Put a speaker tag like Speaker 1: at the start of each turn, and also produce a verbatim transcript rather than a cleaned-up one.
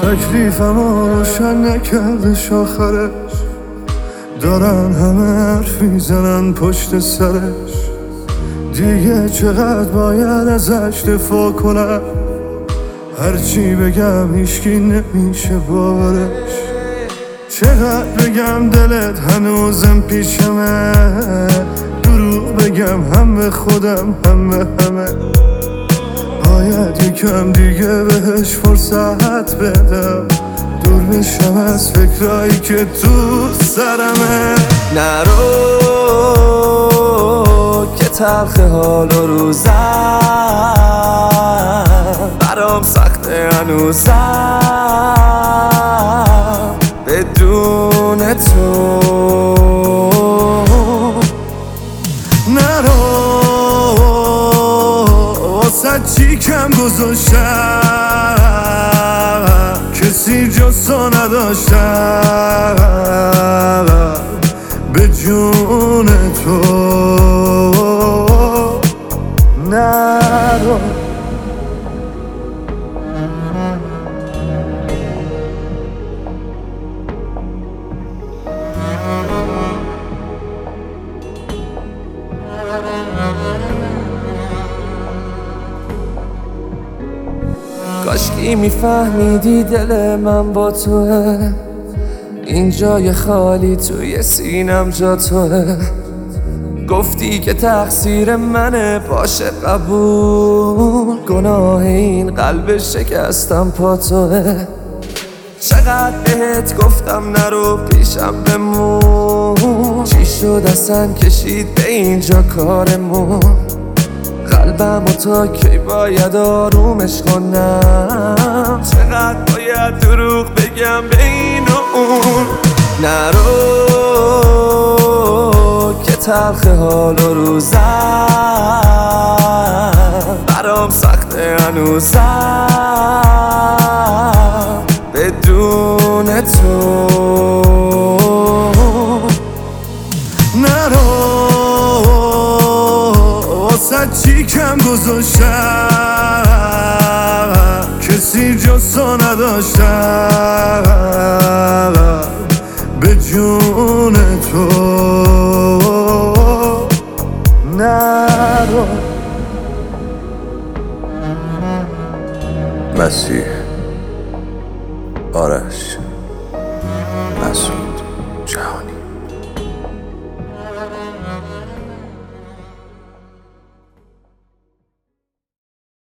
Speaker 1: تکلیفمو روشن نکردش آخرش، دارن همه حرف میزنن پشت سرش. دیگه چقدر باید ازش دفاع کنم، هرچی بگم هیچکی نمیشه باورش. چقدر بگم دلت هنوزم پیشمه، دروغ بگم هم به خودم هم به همه. باید یکم دیگه بهش فرصت بدم، دور بشم از فکرایی که تو سرمه.
Speaker 2: نرو که تلخ حال و روزم برام سخته هنوزم بدون تو.
Speaker 1: نرو واسه چی کم گذاشتم، کسی جز تو نداشتم به جون تو. نرو
Speaker 2: کاشکی میفهمیدی دل من با توه، این جای خالی توی سینم جا توه. گفتی که تقصیر منه باشه قبول، گناه این قلب شکستم پا توه. چقدر بهت گفتم نرو پیشم بمون، چی شد اصلا کشید به اینجا کارمون. قلبم و تا کی باید آرومش کنم، چقدر باید دروغ بگم به این و اون. نرو که تلخ حال و روزم برام سخته هنوزم بدون تو.
Speaker 1: نرو واسه چی کم گذاشتم، کسی جز تو نداشتم به جون تو. نرو
Speaker 3: مسیح آرش.